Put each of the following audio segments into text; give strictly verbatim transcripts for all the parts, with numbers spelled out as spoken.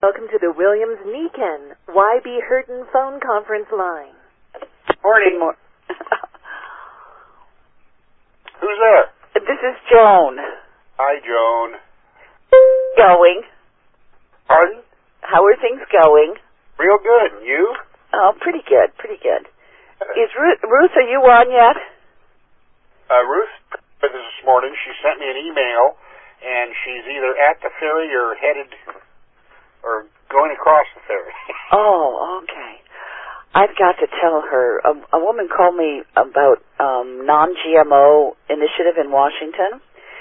Welcome to the Williams-Niken Y B Hurton phone conference line. Morning. Mor- Who's there? This is Joan. Hi, Joan. Going. Pardon? How are things going? Real good. And you? Oh, pretty good, pretty good. Is Ruth, Ruth, are you on yet? Uh, Ruth, this morning, she sent me an email, and she's either at the ferry or headed, or going across the ferry. Oh, okay. I've got to tell her. A, a woman called me about um, non G M O initiative in Washington,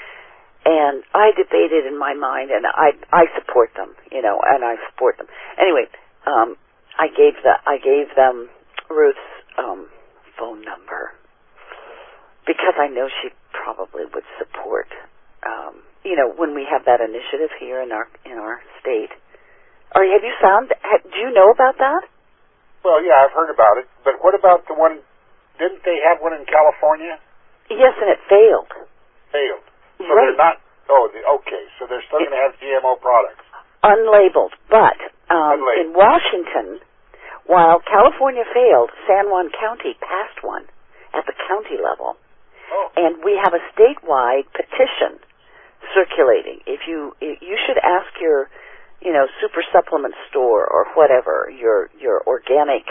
and I debated in my mind, and I I support them, you know, and I support them. Anyway, um, I gave the I gave them Ruth's um, phone number because I know she probably would support. Um, you know, when we have that initiative here in our in our state. Or have you found? Have, do you know about that? Well, yeah, I've heard about it. But what about the one? Didn't they have one in California? Yes, and it failed. Failed. So right. they're not. Oh, the, okay. So they're still going to have G M O products. Unlabeled, but um, Unlabeled. in Washington, while California failed, San Juan County passed one at the county level, oh. and we have a statewide petition circulating. If you you should ask your you know, super supplement store or whatever, your your organic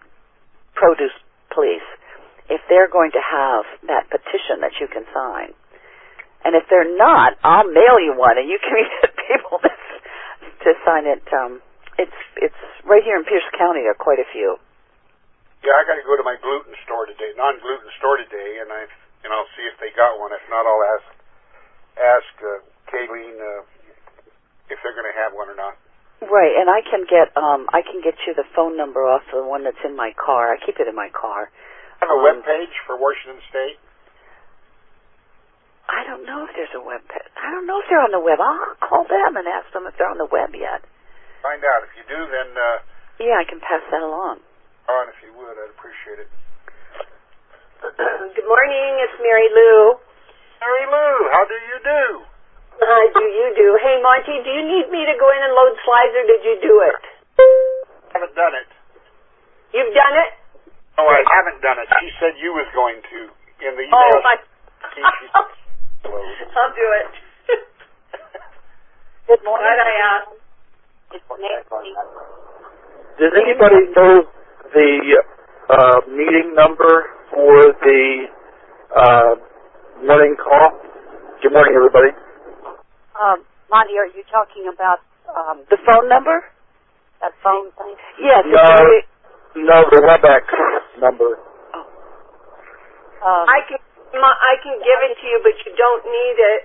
produce place, if they're going to have that petition that you can sign. And if they're not, I'll mail you one, and you can get people to, to sign it. Um, it's it's right here in Pierce County. There are quite a few. Yeah, I got to go to my gluten store today, non-gluten store today, and I and I'll see if they got one. If not, I'll ask ask uh, Kayleen. Uh, if they're going to have one or not. Right, and I can get um I can get you the phone number off the one that's in my car. I keep it in my car. Have a um, web page for Washington State? I don't know if there's a web page. I don't know if they're on the web. I'll call them and ask them if they're on the web yet. Find out. If you do, then uh yeah, I can pass that along. On, if you would, I'd appreciate it. Good morning, it's Mary Lou. Mary Lou, how do you do? How do you do? Hey, Monty, do you need me to go in and load slides, or did you do it? I haven't done it. You've done it? Oh, I haven't done it. She said you was going to in the email. Oh, my... she, she, I'll do it. Good morning. What I asked. Does anybody know the uh, meeting number for the uh, morning call? Good morning, everybody. Um, Monty, are you talking about um, the phone number? That phone thing? Yes. No, no, the WebEx number. Oh. Um, I can I can give it to you, but you don't need it.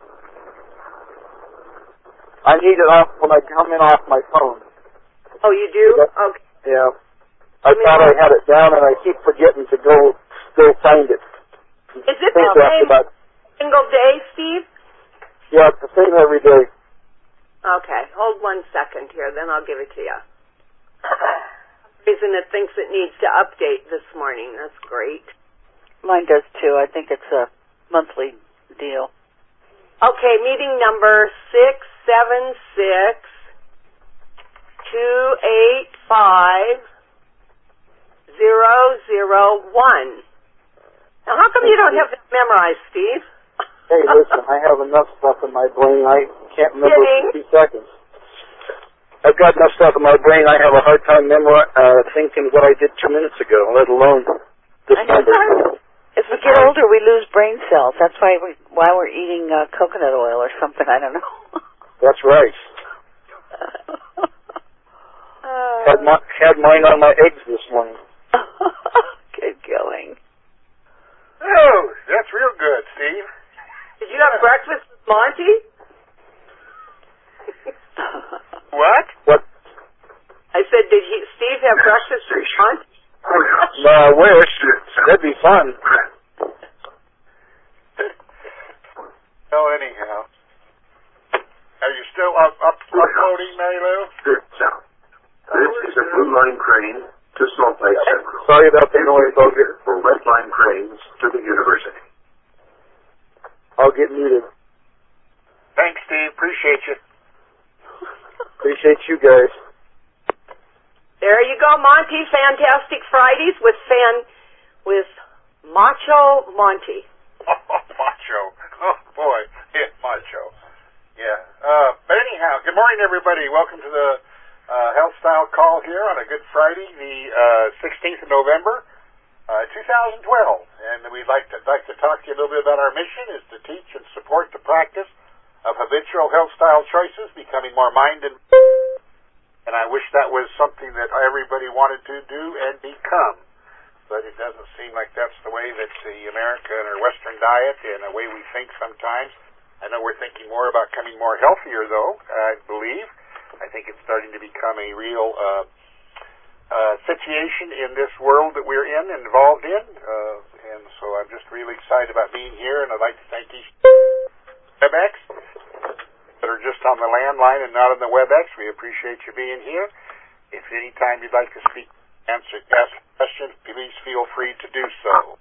I need it off when I come in off my phone. Oh, you do? Okay. Yeah. I thought I had it down, and I keep forgetting to go still find it. Is it the same about, single day, Steve? Yeah, it's the same every day. Okay, hold one second here, then I'll give it to you. Reason it thinks it needs to update this morning. That's great. Mine does too. I think it's a monthly deal. Okay, meeting number six seven six two eight five zero zero one. Now, how come you don't have that memorized, Steve? Hey, listen, I have enough stuff in my brain. I can't remember Kidding. for two seconds. I've got enough stuff in my brain. I have a hard time memor- uh, thinking what I did two minutes ago, let alone this I know. number. As we get older, we lose brain cells. That's why we why we're eating uh, coconut oil or something. I don't know. That's right. uh, Had, my, had mine on my eggs this morning. Good going. Oh, that's real good, Steve. Did you have breakfast with Monty? What? What? I said, did he, Steve have breakfast with Monty? No, I wish. That'd be fun. Well, anyhow. Are you still up, up uploading, Mary Lou? This is a Blue Line crane to Salt Lake Central. Sorry about the noise, folks. For Red Line cranes to the university. I'll get muted. Thanks, Steve. Appreciate you. Appreciate you guys. There you go, Monty. Fantastic Fridays with fan with Macho Monty. Macho. Oh, boy. Yeah, Macho. Yeah. Uh, but anyhow, good morning, everybody. Welcome to the uh, Health Style Call here on a Good Friday, the uh, sixteenth of November, uh, two thousand twelve. And we'd like to, like to talk to you a little bit about our mission is to teach and support the practice of habitual health style choices, becoming more mind and and I wish that was something that everybody wanted to do and become. But it doesn't seem like that's the way that the American or Western diet and the way we think sometimes. I know we're thinking more about becoming more healthier, though, I believe. I think it's starting to become a real uh, uh, situation in this world that we're in and involved in. Uh, and so I'm just really excited about being here, and I'd like to thank each WebEx that are just on the landline and not on the WebEx. We appreciate you being here. If any time you'd like to speak, answer, ask questions, please feel free to do so.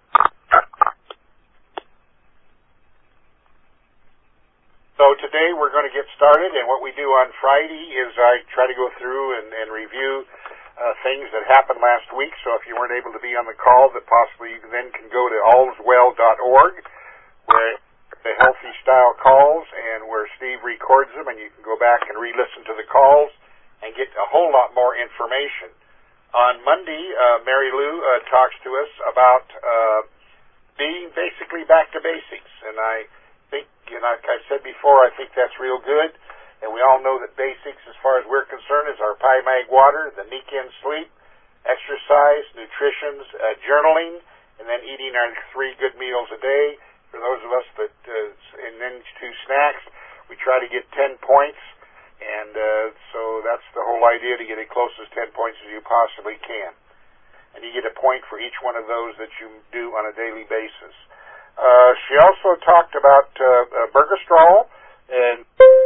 So today we're going to get started, and what we do on Friday is I try to go through and, and review uh, things that happened last week. So if you weren't able to be on the call, that possibly you then can go to alls well dot org, where the Healthy Style calls, and where Steve records them, and you can go back and re-listen to the calls and get a whole lot more information. On Monday, uh, Mary Lou uh, talks to us about uh, being basically back to basics, and I think, you know, like I said before, I think that's real good, and we all know that basics, as far as we're concerned, is our Pi Mag water, the Niken sleep, exercise, nutrition, uh, journaling, and then eating our three good meals a day. For those of us that, uh, and then two snacks, we try to get ten points, and uh, so that's the whole idea, to get as close as ten points as you possibly can. And you get a point for each one of those that you do on a daily basis. Uh, she also talked about uh, uh, Burgestrol, and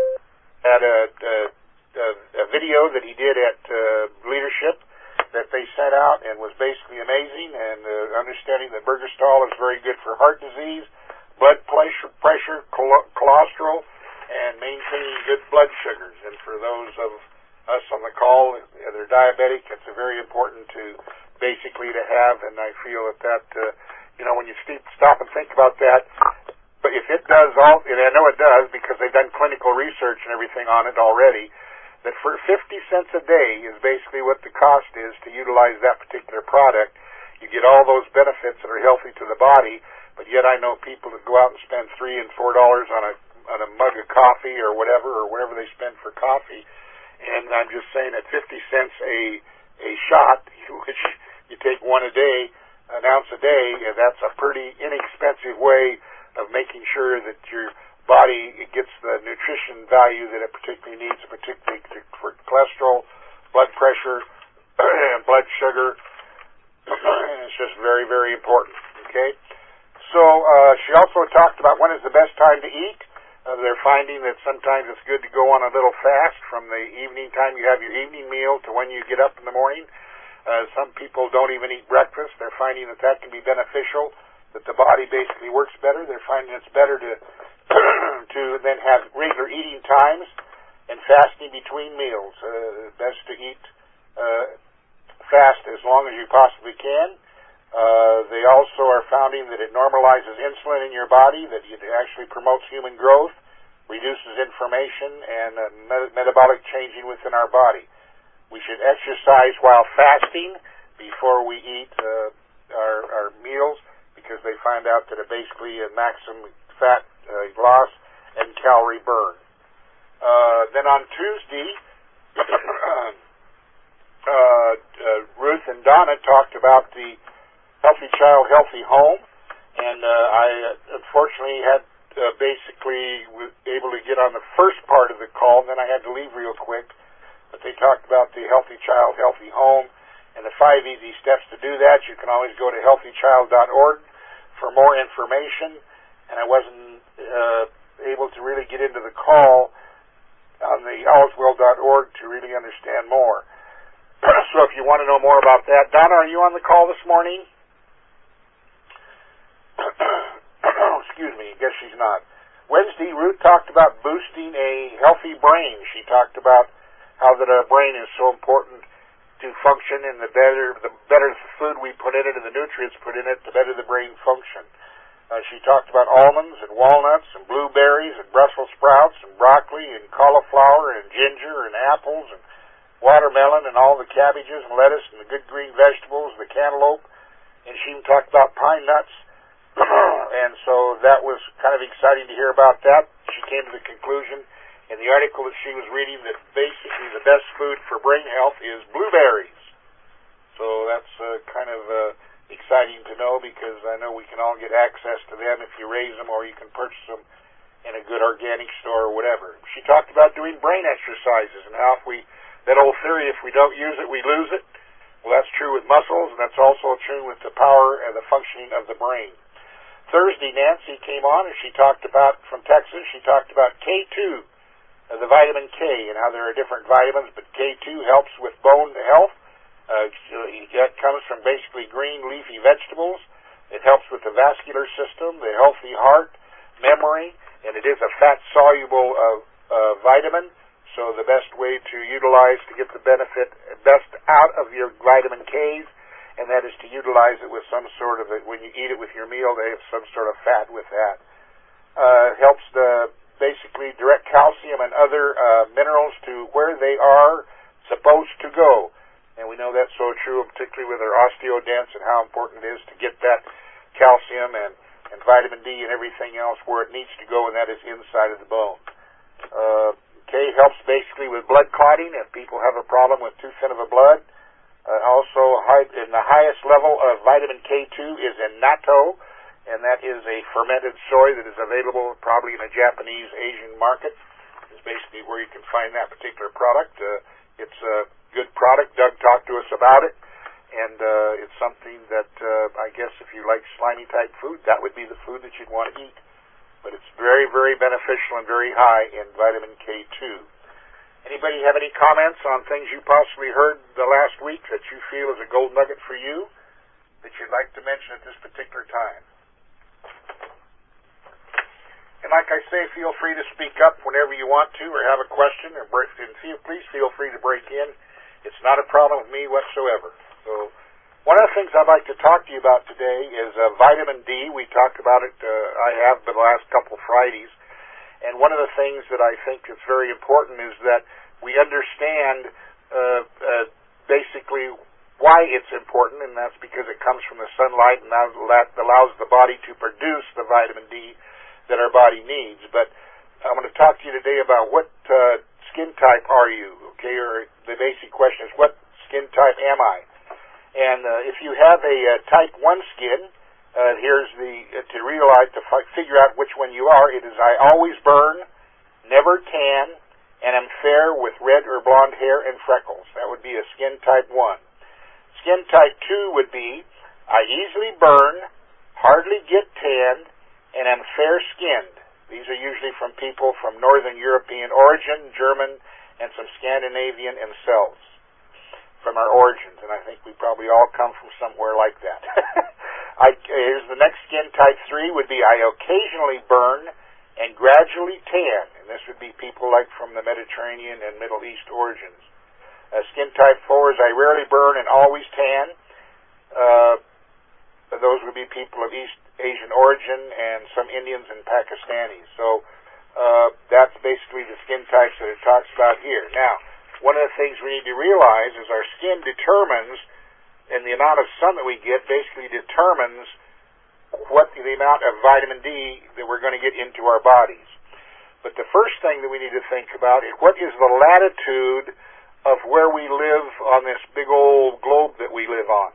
had a, a, a video that he did at uh, Leadership that they sent out, and was basically amazing, and uh, understanding that Burgestrol is very good for heart disease, blood pressure, pressure, cholesterol, and maintaining good blood sugars. And for those of us on the call that are diabetic, it's very important to basically to have, and I feel that that, uh, you know, when you stop and think about that, but if it does all, and I know it does because they've done clinical research and everything on it already, that for fifty cents a day is basically what the cost is to utilize that particular product. You get all those benefits that are healthy to the body. But yet I know people that go out and spend three and four dollars on a on a mug of coffee or whatever, or whatever they spend for coffee. And I'm just saying, at fifty cents a a shot, which you take one a day, an ounce a day, and that's a pretty inexpensive way of making sure that your body gets the nutrition value that it particularly needs, particularly for cholesterol, blood pressure, blood sugar. It's just very, very important. Okay. So uh, she also talked about when is the best time to eat. Uh, they're finding that sometimes it's good to go on a little fast from the evening time you have your evening meal to when you get up in the morning. Uh, some people don't even eat breakfast. They're finding that that can be beneficial, that the body basically works better. They're finding it's better to to then have regular eating times and fasting between meals. Uh, best to eat uh, fast as long as you possibly can. Uh, they also are finding that it normalizes insulin in your body, that it actually promotes human growth, reduces inflammation, and uh, met- metabolic changing within our body. We should exercise while fasting before we eat uh, our, our meals, because they find out that it basically uh, maximum fat uh, loss and calorie burn. Uh, then on Tuesday, uh, uh, Ruth and Donna talked about the Healthy Child, Healthy Home, and uh, I uh, unfortunately had uh, basically was able to get on the first part of the call, and then I had to leave real quick. But they talked about the Healthy Child, Healthy Home, and the five easy steps to do that. You can always go to healthy child dot org for more information, and I wasn't uh, able to really get into the call on the alls well dot org to really understand more. So if you want to know more about that, Donna, are you on the call this morning? Excuse me, I guess she's not. Wednesday, Ruth talked about boosting a healthy brain. She talked about how that our brain is so important to function, and the better the better the food we put in it and the nutrients put in it, the better the brain function. Uh, she talked about almonds and walnuts and blueberries and Brussels sprouts and broccoli and cauliflower and ginger and apples and watermelon and all the cabbages and lettuce and the good green vegetables, the cantaloupe, and she even talked about pine nuts. And so that was kind of exciting to hear about that. She came to the conclusion in the article that she was reading that basically the best food for brain health is blueberries. So that's uh, kind of uh, exciting to know, because I know we can all get access to them if you raise them, or you can purchase them in a good organic store or whatever. She talked about doing brain exercises and how if we, that old theory, if we don't use it, we lose it. Well, that's true with muscles, and that's also true with the power and the functioning of the brain. Thursday, Nancy came on, and she talked about, from Texas, she talked about K two, uh, the vitamin K, and how there are different vitamins, but K two helps with bone health. Uh, that comes from basically green leafy vegetables. It helps with the vascular system, the healthy heart, memory, and it is a fat-soluble uh, uh, vitamin, so the best way to utilize to get the benefit best out of your vitamin K's, and that is to utilize it with some sort of, a, when you eat it with your meal, they have some sort of fat with that. Uh, helps the basically direct calcium and other uh, minerals to where they are supposed to go. And we know that's so true, particularly with our osteodents and how important it is to get that calcium and, and vitamin D and everything else where it needs to go, and that is inside of the bone. Uh, K helps basically with blood clotting if people have a problem with too thin of a blood. Uh, also, high, in the highest level of vitamin K two is in natto, and that is a fermented soy that is available probably in a Japanese Asian market. It's basically where you can find that particular product. Uh, it's a good product. Doug talked to us about it, and uh, it's something that uh, I guess if you like slimy type food, that would be the food that you'd want to eat. But it's very, very beneficial and very high in vitamin K two. Anybody have any comments on things you possibly heard the last week that you feel is a gold nugget for you that you'd like to mention at this particular time? And like I say, feel free to speak up whenever you want to, or have a question, or break, and feel, please feel free to break in. It's not a problem with me whatsoever. So one of the things I'd like to talk to you about today is uh, vitamin D. We talked about it, uh, I have the last couple of Fridays. And one of the things that I think is very important is that we understand uh, uh, basically why it's important, and that's because it comes from the sunlight, and that allows the body to produce the vitamin D that our body needs. But I'm going to talk to you today about what uh, skin type are you, okay? Or the basic question is, what skin type am I? And uh, if you have a uh, type one skin, Uh, here's the, uh, to realize, to f- figure out which one you are. It is, I always burn, never tan, and am fair with red or blonde hair and freckles. That would be a skin type one. Skin type two would be, I easily burn, hardly get tanned, and am fair-skinned. These are usually from people from Northern European origin, German, and some Scandinavian and Celts from our origins, and I think we probably all come from somewhere like that. I, here's the next skin type three would be I occasionally burn and gradually tan, and this would be people like from the Mediterranean and Middle East origins. Uh, skin type four is I rarely burn and always tan. Uh, those would be people of East Asian origin and some Indians and Pakistanis. So uh, that's basically the skin types that it talks about here. Now, one of the things we need to realize is our skin determines, and the amount of sun that we get basically determines what the amount of vitamin D that we're going to get into our bodies. But the first thing that we need to think about is what is the latitude of where we live on this big old globe that we live on.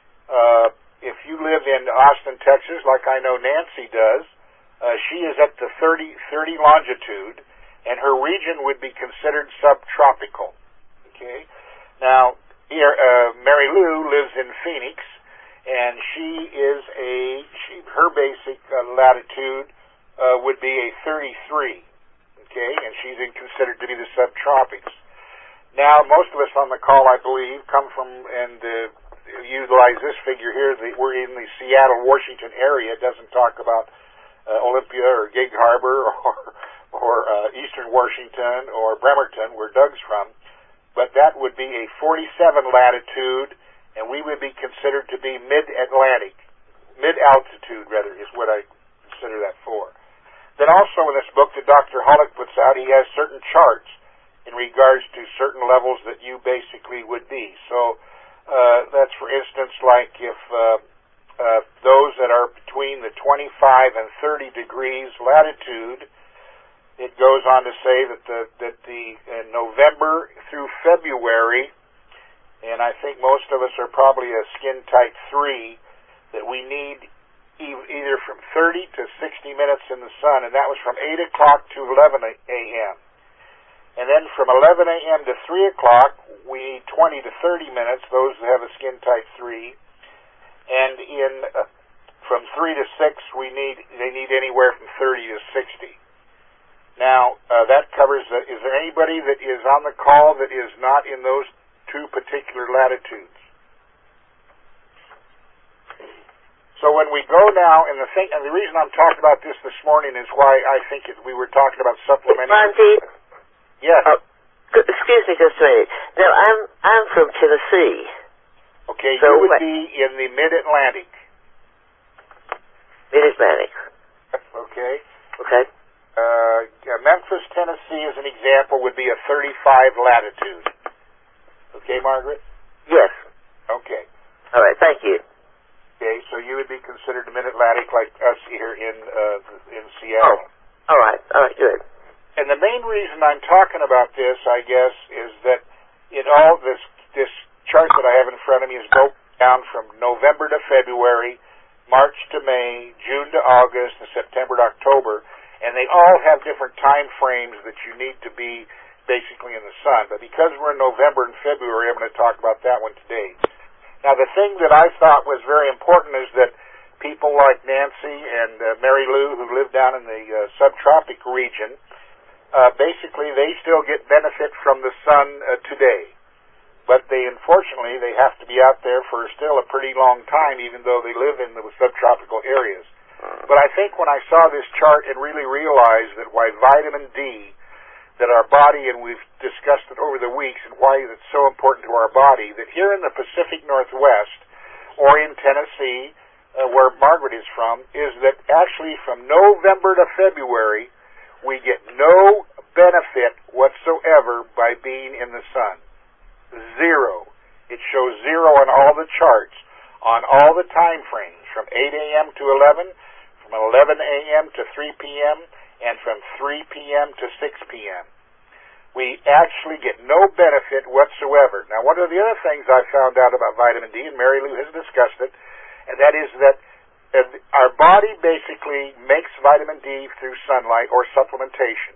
Uh, if you live in Austin, Texas, like I know Nancy does, uh, she is at the thirty, thirty longitude, and her region would be considered subtropical. Okay? Now, Here, uh, Mary Lou lives in Phoenix, and she is a, she, her basic uh, latitude uh, would be a thirty-three, okay, and she's in, considered to be the subtropics. Now, most of us on the call, I believe, come from, and uh, utilize this figure here, that we're in the Seattle, Washington area. It doesn't talk about uh, Olympia or Gig Harbor or, or uh, Eastern Washington or Bremerton, where Doug's from. but that would be a forty-seven latitude, and we would be considered to be mid-Atlantic, mid-altitude, rather, is what I consider that for. Then also in this book that Doctor Hollick puts out, he has certain charts in regards to certain levels that you basically would be. So uh, that's, for instance, like if uh, uh, those that are between the twenty-five and thirty degrees latitude, it goes on to say that the that the in November through February, and I think most of us are probably a skin type three, that we need either from thirty to sixty minutes in the sun, and that was from eight o'clock to eleven a.m. And then from eleven a.m. to three o'clock, we need twenty to thirty minutes, those that have a skin type three. And in uh, from three to six, we need they need anywhere from thirty to sixty. Now, uh, that covers, uh, is there anybody that is on the call that is not in those two particular latitudes? So when we go now, and the thing, and the reason I'm talking about this this morning is why I think it, we were talking about supplementing. Monty? Yes. Uh, excuse me just a minute. Now, I'm, I'm from Tennessee. Okay, so you would what? be in the mid-Atlantic. Mid-Atlantic. Okay. Okay. Uh, Memphis, Tennessee, as an example, would be a thirty-five latitude. Okay, Margaret? Yes. Okay. All right, thank you. Okay, so you would be considered mid-Atlantic like us here in uh, in Seattle. Oh, all right, all right, good. And the main reason I'm talking about this, I guess, is that in all this this chart that I have in front of me is broken down from November to February, March to May, June to August, and September to October, and they all have different time frames that you need to be basically in the sun. But because we're in November and February, I'm going to talk about that one today. Now, the thing that I thought was very important is that people like Nancy and uh, Mary Lou, who live down in the uh, subtropic region, uh, basically they still get benefit from the sun uh, today. But they, unfortunately, they have to be out there for still a pretty long time, even though they live in the subtropical areas. But I think when I saw this chart and really realized that why vitamin D, that our body, and we've discussed it over the weeks, and why it's so important to our body, that here in the Pacific Northwest, or in Tennessee, uh, where Margaret is from, is that actually from November to February, we get no benefit whatsoever by being in the sun. Zero. It shows zero on all the charts, on all the time frames, from eight a.m. to eleven, from eleven a.m. to three p.m., and from three p.m. to six p.m. We actually get no benefit whatsoever. Now, one of the other things I found out about vitamin D, and Mary Lou has discussed it, and that is that uh, our body basically makes vitamin D through sunlight or supplementation.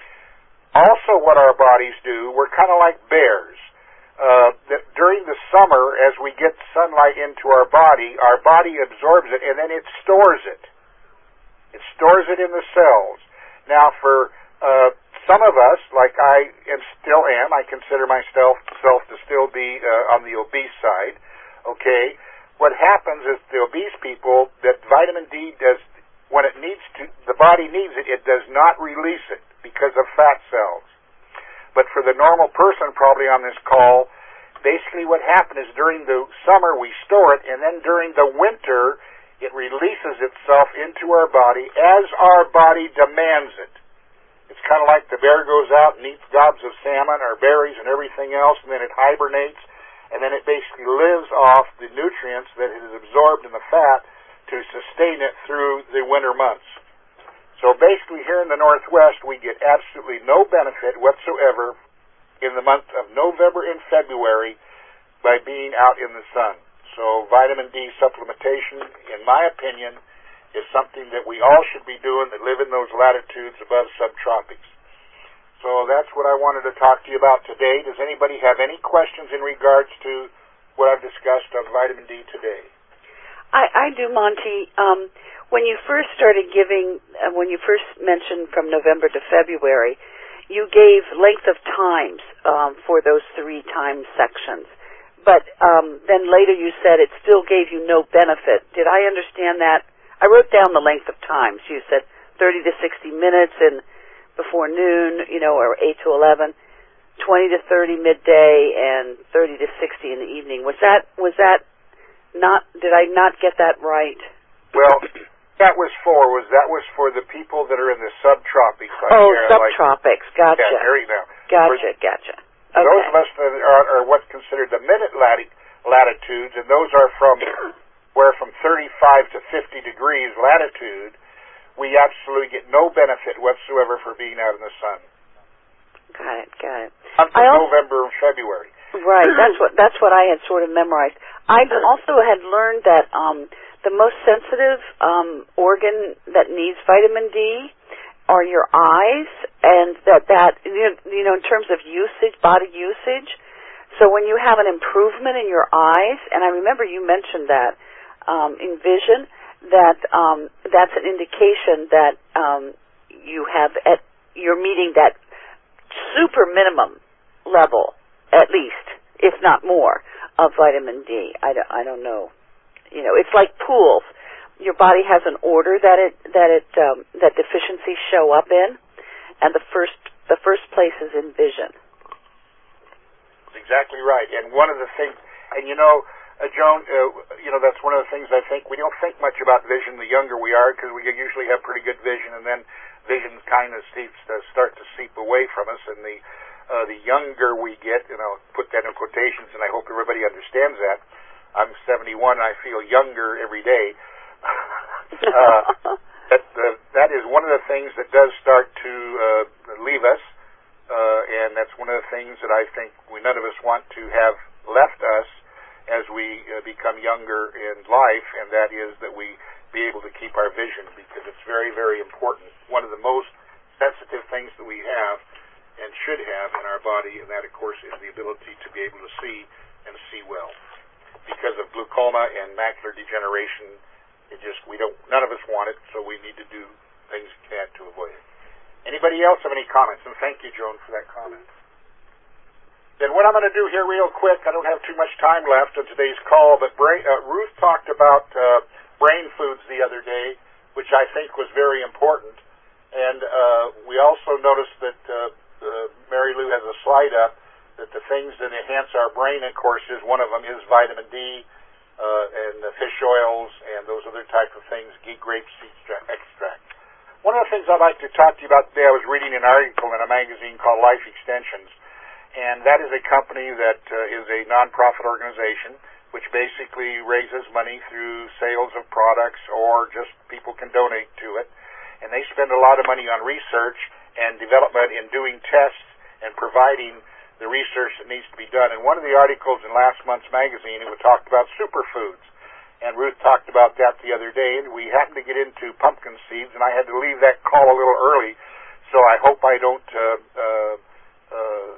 Also, what our bodies do, we're kind of like bears. Uh, that during the summer, as we get sunlight into our body, our body absorbs it, and then it stores it. It stores it in the cells. Now, for uh, some of us, like I am, still am, I consider myself self to still be uh, on the obese side, okay, what happens is the obese people, that vitamin D does, when it needs to, the body needs it, it does not release it because of fat cells. But for the normal person probably on this call, basically what happens is during the summer we store it, and then during the winter it releases itself into our body as our body demands it. It's kind of like the bear goes out and eats gobs of salmon or berries and everything else, and then it hibernates, and then it basically lives off the nutrients that it has absorbed in the fat to sustain it through the winter months. So basically here in the Northwest, we get absolutely no benefit whatsoever in the month of November and February by being out in the sun. So vitamin D supplementation, in my opinion, is something that we all should be doing that live in those latitudes above subtropics. So that's what I wanted to talk to you about today. Does anybody have any questions in regards to what I've discussed on vitamin D today? I, I do, Monty. Um, when you first started giving, uh, when you first mentioned from November to February, you gave length of times um, for those three time sections. But um, then later you said it still gave you no benefit. Did I understand that? I wrote down the length of times. You said thirty to sixty minutes and before noon, you know, or eight to eleven. twenty to thirty midday and thirty to sixty in the evening. Was that was that not? Did I not get that right? Well, that was for was that was for the people that are in the subtropics. Like oh, here, subtropics. Like, gotcha. Yeah, there you go. Gotcha. For, gotcha. Okay. Those of us that are, are what's considered the minute lati- latitudes, and those are from where from thirty-five to fifty degrees latitude, we absolutely get no benefit whatsoever for being out in the sun. Got it. Got it. Month of November and February. Right. That's what that's what I had sort of memorized. I also had learned that um, the most sensitive um, organ that needs vitamin D are your eyes, and that that you know in terms of usage, body usage. So when you have an improvement in your eyes, and I remember you mentioned that um, in vision, that um, that's an indication that um, you have at you're meeting that super minimum level, at least, if not more, of vitamin D. I don't, I don't know. You know, it's like pools. Your body has an order that it that it um, that deficiencies show up in, and the first the first place is in vision. That's exactly right. And one of the things, and you know, uh, Joan, uh, you know, that's one of the things I think we don't think much about vision the younger we are, because we usually have pretty good vision, and then vision kind of seeps to start to seep away from us, and the uh, the younger we get, and I'll put that in quotations, and I hope everybody understands that. I'm seventy-one, and I feel younger every day. uh, that uh, that is one of the things that does start to uh, leave us, uh, and that's one of the things that I think we none of us want to have left us as we uh, become younger in life, and that is that we be able to keep our vision, because it's very, very important. One of the most sensitive things that we have and should have in our body, and that, of course, is the ability to be able to see and see well. Because of glaucoma and macular degeneration, it just we don't none of us want it, so we need to do things we can to avoid it. Anybody else have any comments? And thank you, Joan, for that comment. Then what I'm going to do here real quick, I don't have too much time left on today's call, but Bra- uh, Ruth talked about uh, brain foods the other day, which I think was very important. And uh, we also noticed that uh, uh, Mary Lou has a slide up that the things that enhance our brain, of course, is one of them is vitamin D uh, and the fish oils and those other type of things, grape seed extract. One of the things I'd like to talk to you about today, I was reading an article in a magazine called Life Extensions, and that is a company that uh, is a nonprofit organization which basically raises money through sales of products, or just people can donate to it. And they spend a lot of money on research and development in doing tests and providing the research that needs to be done. And one of the articles in last month's magazine, it talked about superfoods. And Ruth talked about that the other day, and we happened to get into pumpkin seeds, and I had to leave that call a little early, so I hope I don't, uh, uh, uh,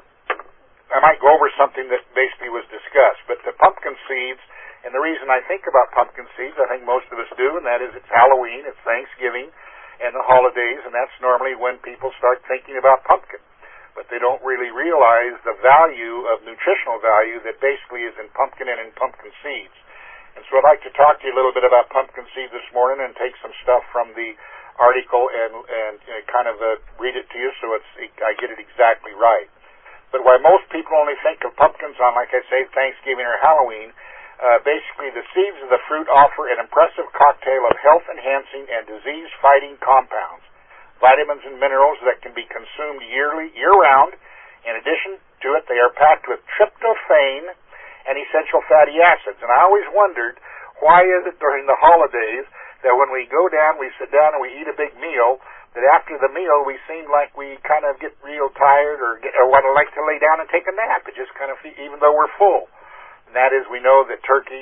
I might go over something that basically was discussed. But the pumpkin seeds, and the reason I think about pumpkin seeds, I think most of us do, and that is it's Halloween, it's Thanksgiving, and the holidays, and that's normally when people start thinking about pumpkin. But they don't really realize the value of nutritional value that basically is in pumpkin and in pumpkin seeds. And so I'd like to talk to you a little bit about pumpkin seeds this morning and take some stuff from the article and, and you know, kind of uh, read it to you so it's I get it exactly right. But while most people only think of pumpkins on, like I say, Thanksgiving or Halloween, uh, basically the seeds of the fruit offer an impressive cocktail of health-enhancing and disease-fighting compounds, vitamins and minerals that can be consumed yearly, year-round. In addition to it, they are packed with tryptophan and essential fatty acids. And I always wondered, why is it during the holidays that when we go down, we sit down and we eat a big meal, that after the meal we seem like we kind of get real tired or, get, or want to like to lay down and take a nap. It just kind of, even though we're full. And that is, we know that turkey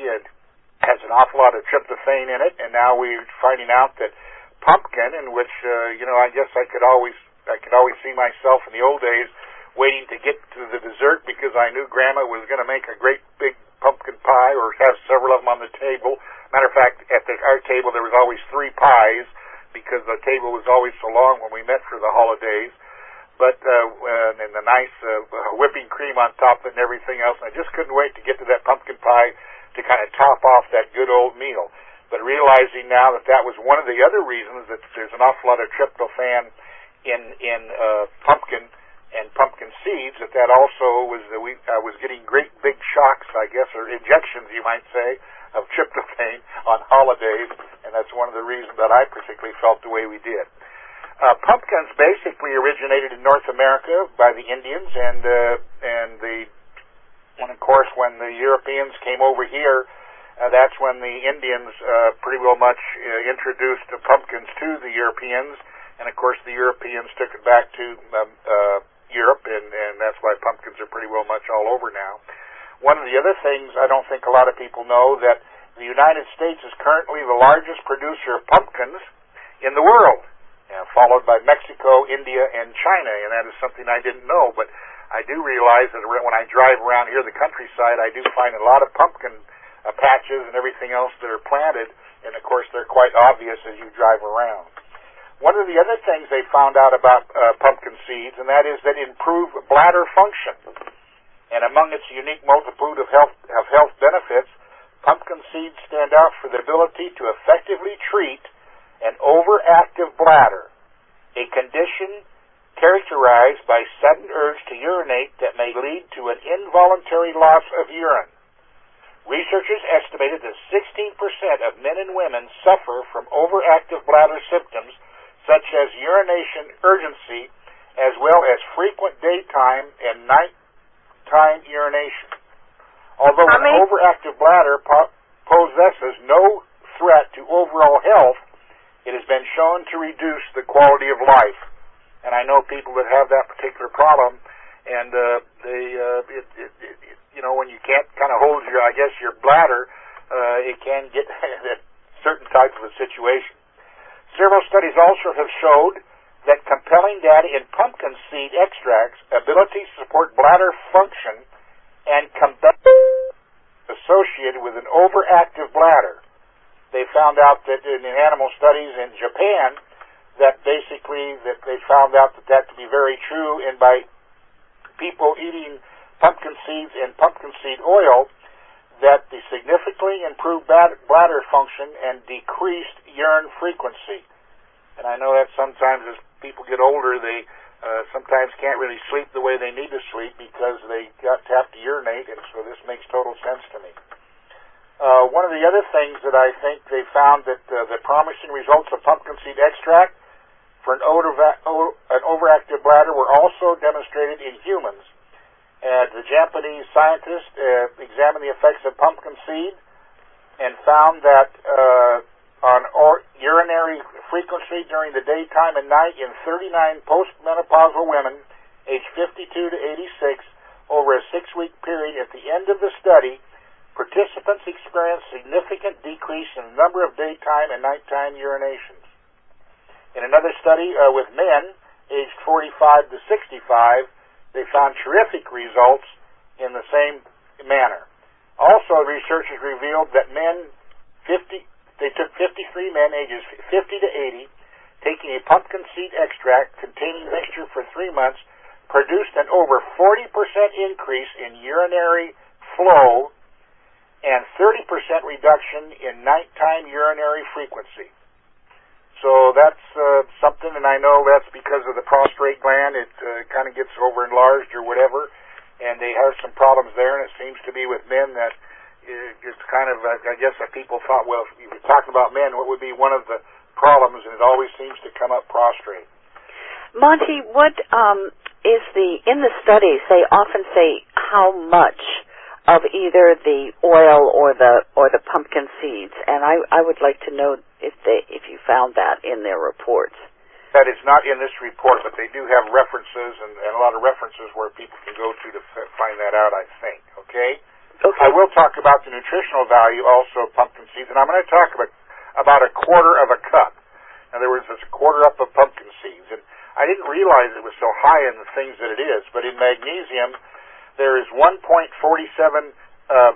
has an awful lot of tryptophan in it, and now we're finding out that pumpkin, in which, uh, you know, I guess I could always, I could always see myself in the old days waiting to get to the dessert because I knew Grandma was going to make a great big pumpkin pie or have several of them on the table. Matter of fact, at the, our table there was always three pies because the table was always so long when we met for the holidays. But uh, and the nice uh, whipping cream on top of it and everything else. And I just couldn't wait to get to that pumpkin pie to kind of top off that good old meal. But realizing now that that was one of the other reasons that there's an awful lot of tryptophan in in uh, pumpkin and pumpkin seeds, that that also was that we uh, was getting great big shocks, I guess, or injections, you might say, of tryptophan on holidays, and that's one of the reasons that I particularly felt the way we did. Uh, pumpkins basically originated in North America by the Indians, and uh, and the and of course when the Europeans came over here, uh, that's when the Indians uh, pretty well much uh, introduced the pumpkins to the Europeans, and of course the Europeans took it back to um, uh, Europe, and, and that's why pumpkins are pretty well much all over now. One of the other things I don't think a lot of people know, that the United States is currently the largest producer of pumpkins in the world, you know, followed by Mexico, India, and China, and that is something I didn't know, but I do realize that when I drive around here the countryside, I do find a lot of pumpkin uh, patches and everything else that are planted, and of course they're quite obvious as you drive around. One of the other things they found out about uh, pumpkin seeds, and that is that it improves bladder function. And among its unique multitude of health, of health benefits, pumpkin seeds stand out for the ability to effectively treat an overactive bladder, a condition characterized by sudden urge to urinate that may lead to an involuntary loss of urine. Researchers estimated that sixteen percent of men and women suffer from overactive bladder symptoms such as urination urgency, as well as frequent daytime and nighttime urination. Although an overactive bladder po- possesses no threat to overall health, it has been shown to reduce the quality of life. And I know people that have that particular problem, and uh, they, uh, it, it, it, you know, when you can't kind of hold your, I guess, your bladder, uh, it can get certain types of a situation. Several studies also have showed that compelling data in pumpkin seed extracts, ability to support bladder function, and combat associated with an overactive bladder. They found out that in animal studies in Japan, that basically that they found out that that to be very true, and by people eating pumpkin seeds and pumpkin seed oil, that they significantly improved bladder function and decreased urine frequency. And I know that sometimes as people get older, they uh, sometimes can't really sleep the way they need to sleep because they got to have to urinate, and so this makes total sense to me. Uh, one of the other things that I think they found that uh, the promising results of pumpkin seed extract for an, over- an overactive bladder were also demonstrated in humans. Uh, the Japanese scientists uh, examined the effects of pumpkin seed and found that uh, on or- urinary frequency during the daytime and night in thirty-nine postmenopausal women aged fifty-two to eighty-six over a six-week period. At the end of the study, participants experienced significant decrease in the number of daytime and nighttime urinations. In another study uh, with men aged forty-five to sixty-five, they found terrific results in the same manner. Also, researchers revealed that men fifty, they took fifty-three men ages fifty to eighty, taking a pumpkin seed extract containing mixture for three months, produced an over forty percent increase in urinary flow and thirty percent reduction in nighttime urinary frequency. So that's uh, something, and I know that's because of the prostrate gland. It uh, kind of gets over enlarged or whatever, and they have some problems there, and it seems to be with men that uh, it's kind of, uh, I guess, that people thought, well, if you're talking about men, what would be one of the problems, and it always seems to come up prostrate. Monty, what um, is the, in the studies, they often say how much of either the oil or the or the pumpkin seeds, and I, I would like to know if they if you found that in their reports. That is not in this report, but they do have references and, and a lot of references where people can go to to f- find that out, I think. Okay? Okay. I will talk about the nutritional value also of pumpkin seeds, and I'm going to talk about about a quarter of a cup. In other words, it's a quarter up of pumpkin seeds, and I didn't realize it was so high in the things that it is, but in magnesium, there is one point four seven uh,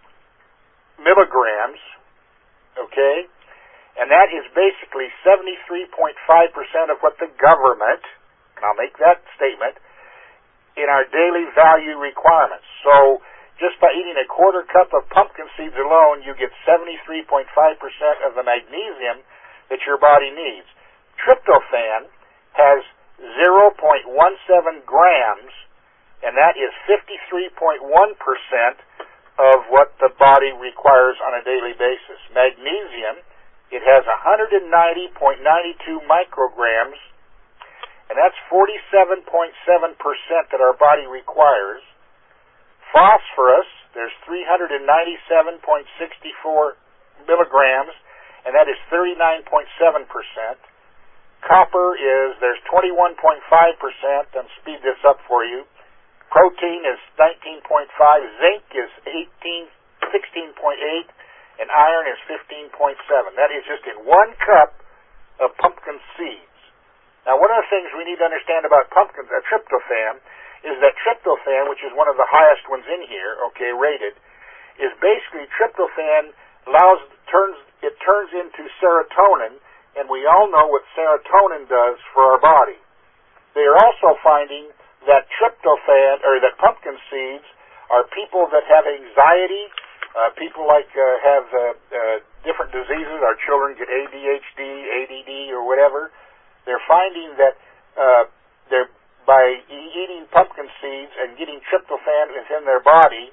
milligrams, okay, and that is basically seventy-three point five percent of what the government, and I'll make that statement, in our daily value requirements. So just by eating a quarter cup of pumpkin seeds alone, you get seventy-three point five percent of the magnesium that your body needs. Tryptophan has zero point one seven grams, and that is fifty-three point one percent of what the body requires on a daily basis. Magnesium, it has one hundred ninety point nine two micrograms, and that's forty-seven point seven percent that our body requires. Phosphorus, there's three hundred ninety-seven point six four milligrams, and that is thirty-nine point seven percent. Copper is, there's twenty-one point five percent. I'll speed this up for you. Protein is nineteen point five. Zinc is eighteen, sixteen point eight. And iron is fifteen point seven. That is just in one cup of pumpkin seeds. Now, one of the things we need to understand about pumpkin, uh, tryptophan, is that tryptophan, which is one of the highest ones in here, okay, rated, is basically tryptophan allows, turns, it turns into serotonin, and we all know what serotonin does for our body. They are also finding that tryptophan, or that pumpkin seeds, are people that have anxiety, uh, people like uh, have uh, uh, different diseases. Our children get A D H D, A D D, or whatever. They're finding that uh, they're by eating pumpkin seeds and getting tryptophan within their body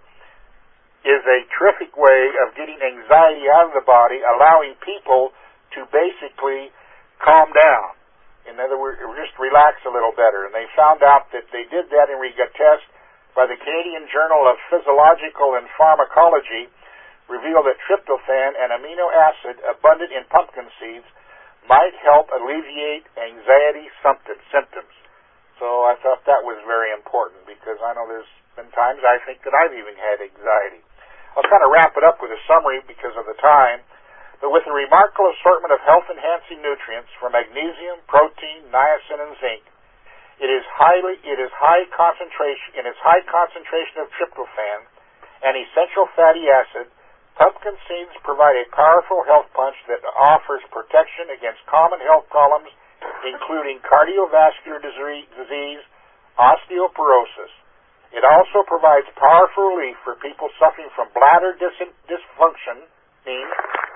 is a terrific way of getting anxiety out of the body, allowing people to basically calm down. In other words, just relax a little better. And they found out that they did that, and we got tests by the Canadian Journal of Physiological and Pharmacology revealed that tryptophan, an amino acid abundant in pumpkin seeds, might help alleviate anxiety symptoms. So I thought that was very important, because I know there's been times I think that I've even had anxiety. I'll kind of wrap it up with a summary because of the time. But with a remarkable assortment of health-enhancing nutrients from magnesium, protein, niacin, and zinc, it is highly, it is high concentration, in its high concentration of tryptophan, an essential fatty acid, pumpkin seeds provide a powerful health punch that offers protection against common health problems, including cardiovascular disease, osteoporosis. It also provides powerful relief for people suffering from bladder dis- dysfunction, means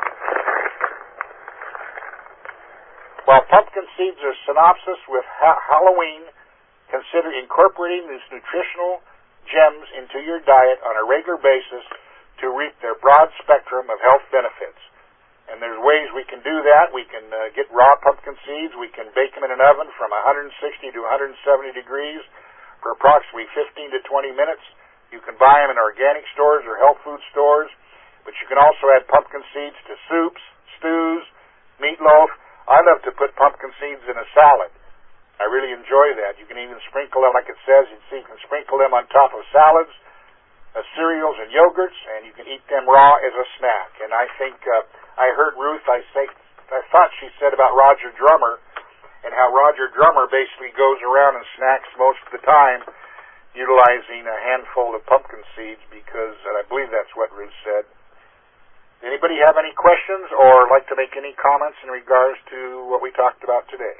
while pumpkin seeds are synonymous with ha- Halloween, consider incorporating these nutritional gems into your diet on a regular basis to reap their broad spectrum of health benefits. And there's ways we can do that. We can uh, get raw pumpkin seeds. We can bake them in an oven from one hundred sixty to one hundred seventy degrees for approximately fifteen to twenty minutes. You can buy them in organic stores or health food stores. But you can also add pumpkin seeds to soups, stews, meatloaf. I love to put pumpkin seeds in a salad. I really enjoy that. You can even sprinkle them, like it says, you see, you can sprinkle them on top of salads, uh, cereals, and yogurts, and you can eat them raw as a snack. And I think uh, I heard Ruth, I say, I thought she said about Roger Drummer, and how Roger Drummer basically goes around and snacks most of the time, utilizing a handful of pumpkin seeds, because, and I believe that's what Ruth said. Anybody have any questions or like to make any comments in regards to what we talked about today?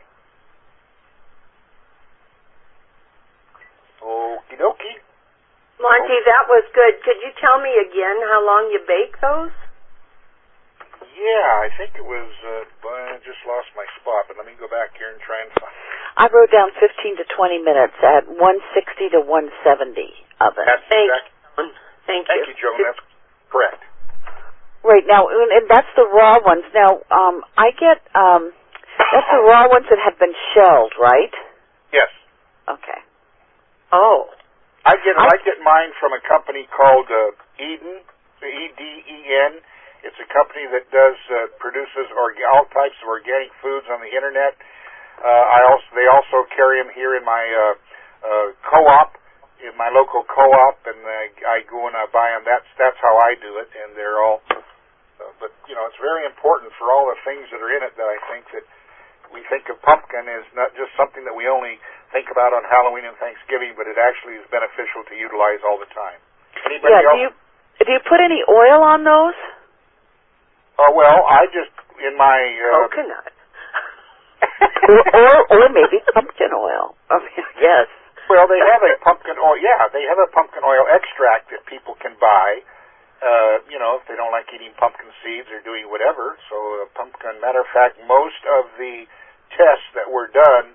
Okie dokie. Monty, that was good. Could you tell me again how long you bake those? Yeah, I think it was, uh, I just lost my spot, but let me go back here and try and find it. I wrote down fifteen to twenty minutes at one sixty to one seventy oven. That's Thank exact. you. Thank, Thank you, you. Joan. That's correct. Right, now, and and that's the raw ones. Now, um, I get, um, that's the raw ones that have been shelled, right? Yes. Okay. Oh. I get I, I get mine from a company called uh, Eden, E D E N. It's a company that does uh, produces orga- all types of organic foods on the internet. Uh, I also they also carry them here in my uh, uh, co-op, in my local co-op, and uh, I go and I buy them. That's that's how I do it, and they're all. Uh, but you know, it's very important for all the things that are in it that I think that we think of pumpkin as not just something that we only think about on Halloween and Thanksgiving, but it actually is beneficial to utilize all the time. Anybody yeah, else? do you do you put any oil on those? Oh, well, I just, in my... Uh, Coconut. or, or or maybe pumpkin oil. I mean, yes. Well, they have a pumpkin oil, yeah, they have a pumpkin oil extract that people can buy, uh, you know, if they don't like eating pumpkin seeds or doing whatever. So, uh, pumpkin, matter of fact, most of the tests that were done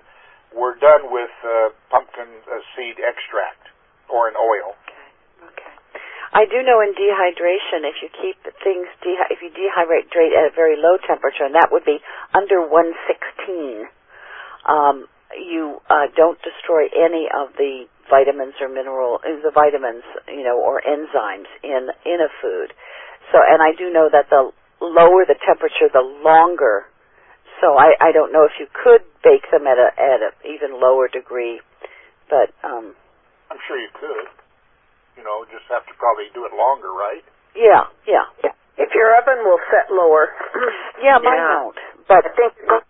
we're done with uh, pumpkin uh, seed extract or an oil. Okay. Okay. I do know in dehydration, if you keep things, de- if you dehydrate at a very low temperature, and that would be under one sixteen, um, you uh, don't destroy any of the vitamins or mineral, the vitamins, you know, or enzymes in in a food. So, and I do know that the lower the temperature, the longer. So, I, I don't know if you could bake them at a at an even lower degree, but um, I'm sure you could. You know, just have to probably do it longer, right? Yeah, yeah. If your oven will set lower. Yeah, mine Yeah. won't. But I think